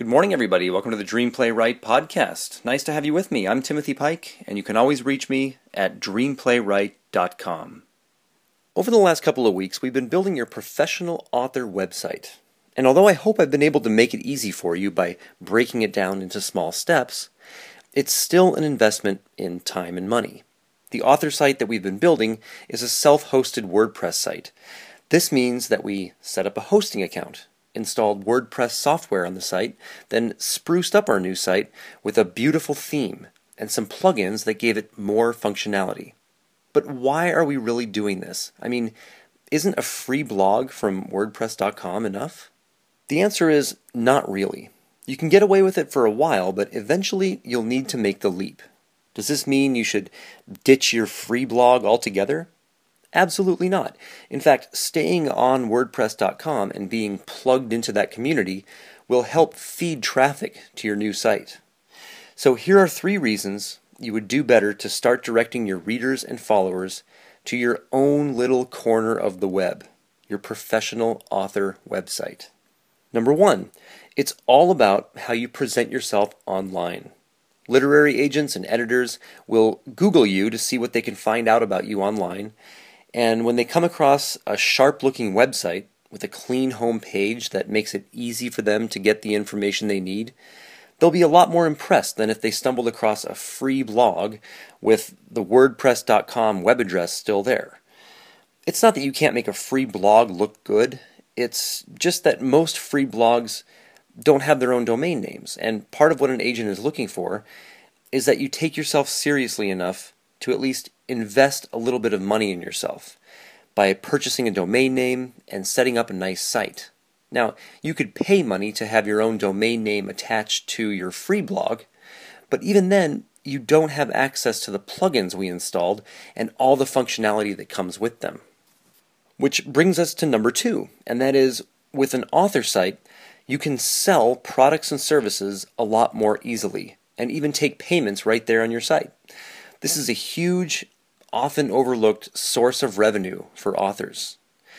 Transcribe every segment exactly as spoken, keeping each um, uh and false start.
Good morning, everybody. Welcome to the Dream Play Write podcast. Nice to have you with me. I'm Timothy Pike, and you can always reach me at dream play write dot com. Over the last couple of weeks, we've been building your professional author website. And although I hope I've been able to make it easy for you by breaking it down into small steps, it's still an investment in time and money. The author site that we've been building is a self-hosted WordPress site. This means that we set up a hosting account, installed WordPress software on the site, then spruced up our new site with a beautiful theme and some plugins that gave it more functionality. But why are we really doing this? I mean, isn't a free blog from WordPress dot com enough? The answer is not really. You can get away with it for a while, but eventually you'll need to make the leap. Does this mean you should ditch your free blog altogether? Absolutely not. In fact, staying on WordPress dot com and being plugged into that community will help feed traffic to your new site. So here are three reasons you would do better to start directing your readers and followers to your own little corner of the web, your professional author website. Number one, it's all about how you present yourself online. Literary agents and editors will Google you to see what they can find out about you online. And when they come across a sharp-looking website with a clean home page that makes it easy for them to get the information they need, they'll be a lot more impressed than if they stumbled across a free blog with the WordPress dot com web address still there. It's not that you can't make a free blog look good. It's just that most free blogs don't have their own domain names. And part of what an agent is looking for is that you take yourself seriously enough to at least invest a little bit of money in yourself by purchasing a domain name and setting up a nice site. Now, you could pay money to have your own domain name attached to your free blog, but even then, you don't have access to the plugins we installed and all the functionality that comes with them. Which brings us to number two, and that is, with an author site, you can sell products and services a lot more easily, and even take payments right there on your site. This is a huge, often overlooked source of revenue for authors.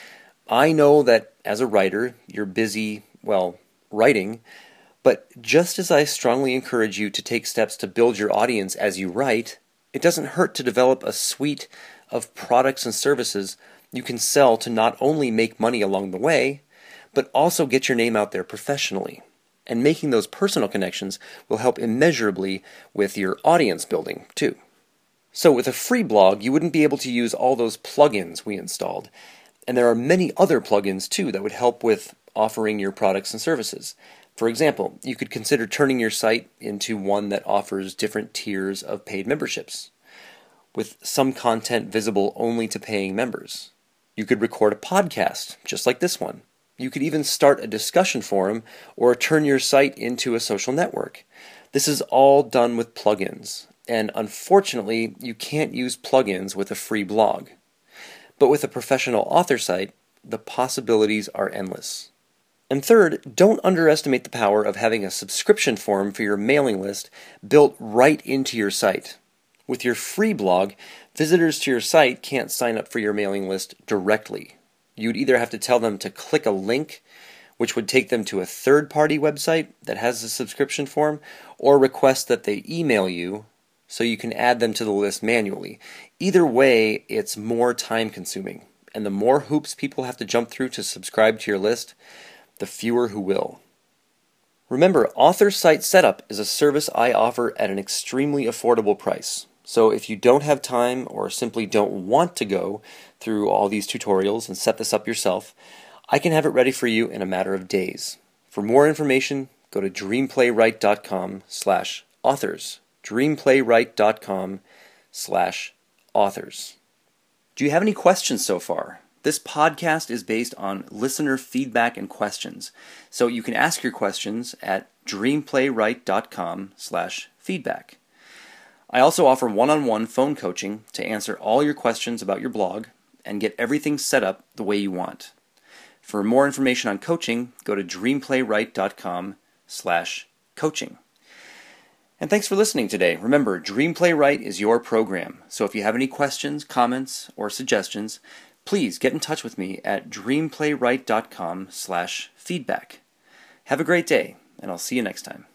I know that as a writer, you're busy, well, writing, but just as I strongly encourage you to take steps to build your audience as you write, it doesn't hurt to develop a suite of products and services you can sell to not only make money along the way, but also get your name out there professionally. And making those personal connections will help immeasurably with your audience building, too. So with a free blog, you wouldn't be able to use all those plugins we installed. And there are many other plugins too that would help with offering your products and services. For example, you could consider turning your site into one that offers different tiers of paid memberships, with some content visible only to paying members. You could record a podcast, just like this one. You could even start a discussion forum or turn your site into a social network. This is all done with plugins. And unfortunately, you can't use plugins with a free blog. But with a professional author site, the possibilities are endless. And third, don't underestimate the power of having a subscription form for your mailing list built right into your site. With your free blog, visitors to your site can't sign up for your mailing list directly. You'd either have to tell them to click a link, which would take them to a third-party website that has a subscription form, or request that they email you so you can add them to the list manually. Either way, it's more time-consuming, and the more hoops people have to jump through to subscribe to your list, the fewer who will. Remember, author site setup is a service I offer at an extremely affordable price. So if you don't have time or simply don't want to go through all these tutorials and set this up yourself, I can have it ready for you in a matter of days. For more information, go to dream play write dot com slash authors. dream play write dot com slash authors. Do you have any questions so far? This podcast is based on listener feedback and questions, so you can ask your questions at dream play write dot com slash feedback. I also offer one-on-one phone coaching to answer all your questions about your blog and get everything set up the way you want. For more information on coaching, go to dream play write dot com slash coaching. And thanks for listening today. Remember, Dream Play Write is your program, so if you have any questions, comments, or suggestions, please get in touch with me at dream play write dot com slash feedback. Have a great day, and I'll see you next time.